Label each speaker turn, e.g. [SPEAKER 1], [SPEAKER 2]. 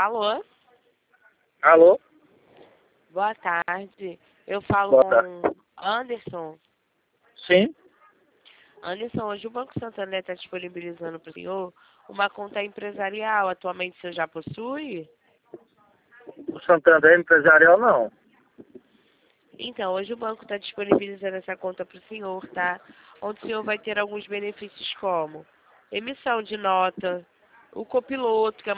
[SPEAKER 1] Alô?
[SPEAKER 2] Alô?
[SPEAKER 1] Boa tarde. Eu falo
[SPEAKER 2] Boa
[SPEAKER 1] com
[SPEAKER 2] tarde.
[SPEAKER 1] Anderson.
[SPEAKER 2] Sim?
[SPEAKER 1] Anderson, hoje o Banco Santander está disponibilizando para o senhor uma conta empresarial. Atualmente o senhor já possui?
[SPEAKER 2] O Santander Empresarial não.
[SPEAKER 1] Então, hoje o banco está disponibilizando essa conta para o senhor, tá? Onde o senhor vai ter alguns benefícios como emissão de nota, o copiloto, que é